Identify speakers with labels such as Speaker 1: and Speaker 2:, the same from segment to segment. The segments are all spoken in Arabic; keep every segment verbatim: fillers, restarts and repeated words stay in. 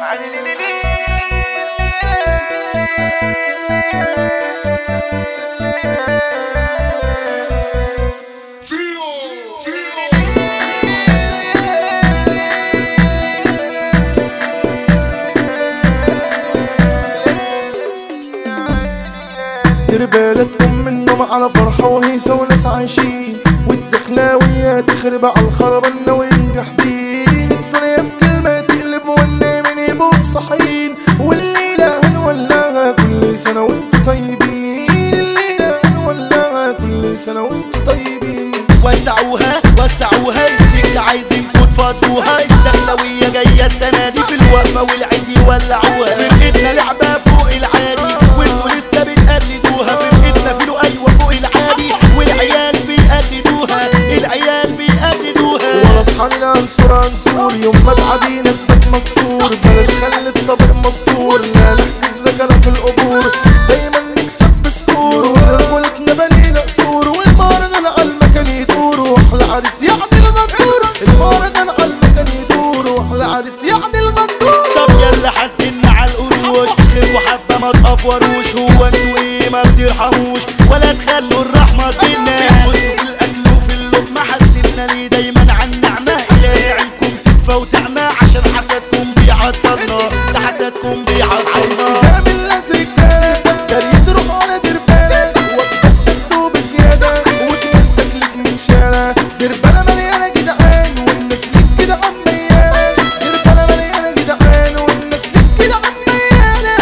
Speaker 1: دير بالك ام منهم على فرحة وهيصة وناس عايشين، والدخلاوية تخرب على الخربانة وينجح دين. الدنيا في كلمة تقلب والنايمين يبقوا صاحيين، والليلة هنولعها كل سنة وانتوا طيبين. الليلة هنولعها كل سنة وانتوا طيبين.
Speaker 2: وسعوها وسعوها السكة عايزينكوا تفضوها. الدخلاوية جاية السنة دي في الوقفة والعيد يولعوها. فرقتنا لعبة فوق العادي وانتوا لسه بتقلدوها. فرقتنا فيلو ايوه فوق العادي والعيال بيقلدوها. العيال بيقلدوها.
Speaker 1: ولا اصحابنا انصر انصور يوم ما تعدينا البيت مكسور. بلاش خلي الطبق مستور، لا نحجز لك انا في القبور. دايما نكسب بسكور ورجولتنا بنينا قصور. والمهرجان على المكان يدور واحلى عريس يعني الغندور. المهرجان على المكان يدور واحلى عريس يعني الغندور.
Speaker 2: طب يلا حاسدنا على القروش، خفوا حبة ما تقفروش. هو انتوا ايه ما بترحموش ولا تخلوا الرحمة تجيلنا؟ بتبصوا في الاكل وفي اللقمة. حاسدنا ليه دايما عن نعمة؟ الهي عينكم تدفى وتعمى عشان حسدكم بيعطلنا. ده حسدكم بيعطلنا.
Speaker 1: عايز تزامل ناس رجالة جري تروح على دربالة وقتك تكتب بزيادة وتمنتك لك من شارع. دربالة مليانة جدعان والناس ليك كده عميانة. دربالة مليانة جدعان والناس ليك كده عميانة.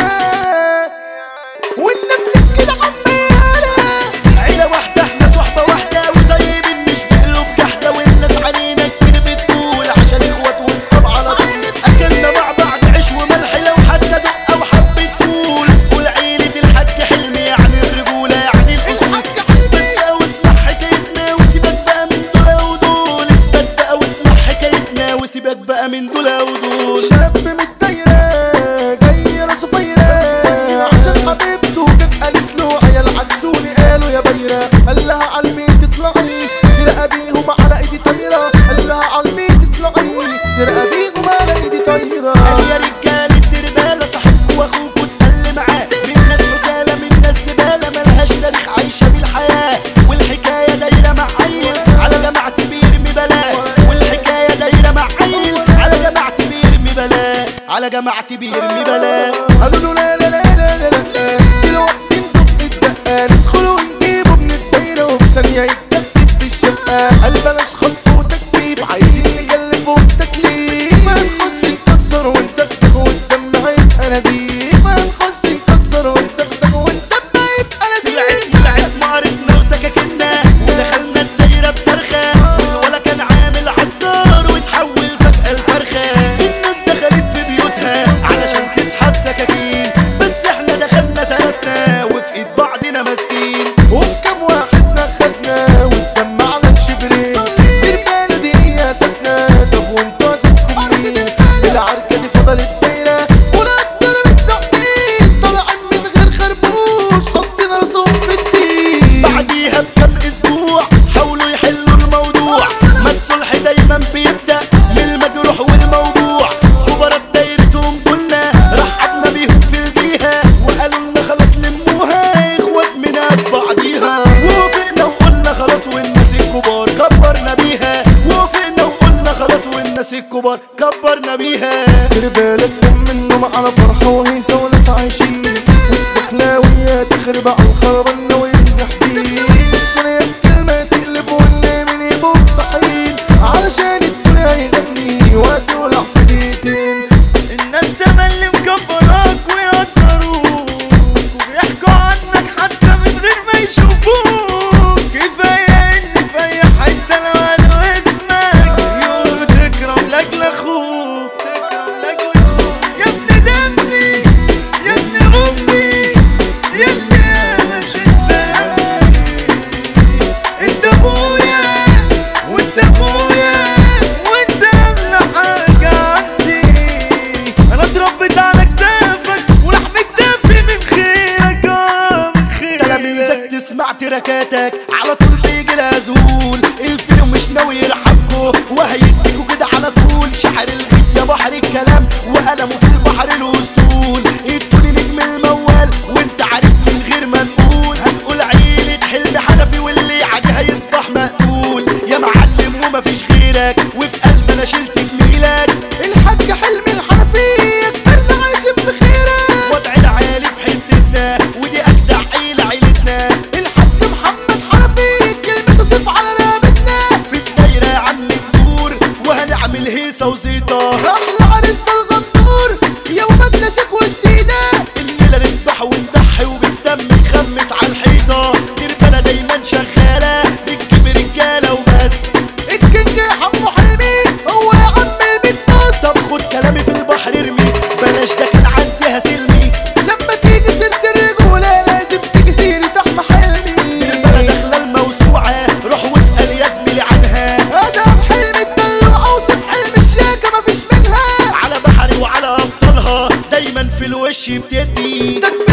Speaker 1: والناس ليك كده عميانة.
Speaker 2: عيلة واحدة احنا صحبة واحدة وطيبين مش بقلوب جحدة. والناس علينا كتير بتقول عشان اخوات واصحاب على طول. اكلنا مع بعض عيش وملح لو حتى دقة وحبة فول. والعيلة الحاج حلمي يعني الرجولة يعني الاصول. اثبت بقى واسمع حكايتنا وسيبك بقى من دول ودول. اثبت بقى واسمع حكايتنا وسيبك بقى من دول ودول.
Speaker 1: شاب من الدايرة جاي راسه فايرة عشان حبيبته كانت قالت له عيال عكسوني قالوا يا بيرة. قال لها عالمين تطلعي ترقى بيهم على ايدي طايرة. قال لها عالمين تطلعي ترقى بيهم على ايدي طايرة.
Speaker 2: قال يا رجالة دربالة صاحبكوا واخوكوا اتقل معاه. من ناس رسالة من ناس زبالة ملهاش تاريخ عايشة بالحياة. والحكاية دايرة مع عيل على جماعة بيرمي بلاء. والحكاية دايرة مع عيل على جماعة بيرمي بلاء. على جماعة بيرمي بلاء.
Speaker 1: قالوا له لا لا لا لا لا لا دلوقتي انتوا بتدقى ندخلوا ونجيبوا من الدايرة وبثانية يتكتف في الشقة. قال بلاش خطف وتكتيف عايزين نكلفوا التكليف. ما نخش نكسر وندغدغ والدم هيبقى نزيف. ما نخش نكسر وندغدغ والدم هيبقى نزيف.
Speaker 2: طلعت طلعت مهارتنا وسكاكنا ودخلنا الدايرة بصرخة. والولا كان عامل عطار وتحول فجأة الفرخة. الناس دخلت في بيوتها علشان تسحب سكاكين. بس احنا دخلنا ترسنا وفي ايد بعضنا ماسكين.
Speaker 1: وفي كام واحد نخزنا والدم على الشبرين. دربالة دي هي اساسنا. طب وانتوا اساسكم مين؟ العركة دي فضلت دايرة ولا اتضربت ساعتين. طالعين من غير خربوش حاطين راسهم في الدين.
Speaker 2: بعديها بكام اسبوع حاولوا يحلوا الموضوع. ما الصلح دايما بيبدأ من المجروح والموضوع. كبرت دايرتهم كلنا رحبنا بيهم في الجيهة. وقالوا لنا خلاص لموها اخوات من قد بعضيها. ووافقنا وقلنا خلاص والناس الكبار كبرنا بيها. ووافقنا وقلنا خلاص والناس الكبار كبرنا بيها.
Speaker 1: دير بالك ام منهم على فرحة وهيصة وناس عايشين، والدخلاوية تخرب على الخربانة وينجح دين. الدنيا في كلمة تقلب والنايمين يبقوا صاحيين علشان الدنيا يغني وقت يولع في دقيقتين.
Speaker 2: الناس تملي مكبراك ويقدروك وبيحكوا عنك حتى من غير ما يشوفوك. كفاية ان في اي حتة لو قالوا اسمك يقولوا تكرم لاجل اخوك. تكرم لاجل اخوك يا ابن دمي يا ابن امي يا ابن انا شداني. انت ابويا وانت اخويا وانت اغلى حاجة عندي. انا اتربيت على كتافك ولحم كتافي من خيرك اه من خيرك. تلاميذك تسمع تراكاتك على طول بيجي لها ذهول. الفيلم مش ناوي يرحمكوا وهيديكوا كده على على طول. شاعر الغيب يا بحر الكلام وقلمه في البحر الاسطول. التوني نجم الموال وانت عارف من غير ما نقول. هنقول عيلة حلم حنفي واللي يعدي هيصبح مقتول. يا معلم ومفيش غيرك وفي قلب انا شلت جميلك.
Speaker 1: الحاج حلمي الحنفي كبرنا عايشين بخيرك.
Speaker 2: وضع العالي في حتتنا ودي اجدع عيلة عيلتنا.
Speaker 1: الحاج محمد حنفي كلمته سيف على رقبتنا.
Speaker 2: في الدايرة يا عم الدور وهنعمل هيصة وزيطة.
Speaker 1: احلى عريسنا الغندور يا ولادنا شكوى جديدة.
Speaker 2: الليلة نذبح ونضحي وبالدم نخمس على الحيطة. دربنا دايما شغالة بتجيب رجالة وبس.
Speaker 1: الكينج يا حمو حلمي هو يا عم البيت نص.
Speaker 2: طب خد كلامي في البحر ارمي بلاش ده كان عندها سلمي.
Speaker 1: لما تيجي سيرة الرجولة لازم تيجي سيرة أحمى حلمي.
Speaker 2: دربنا داخلة الموسوعة روح واسأل يا زميلي عنها.
Speaker 1: ادم حلمي الدلوع اوصف حلم الشيكة مفيش منها.
Speaker 2: على بحري وعلى ابطالها دايما في الوش بتدي.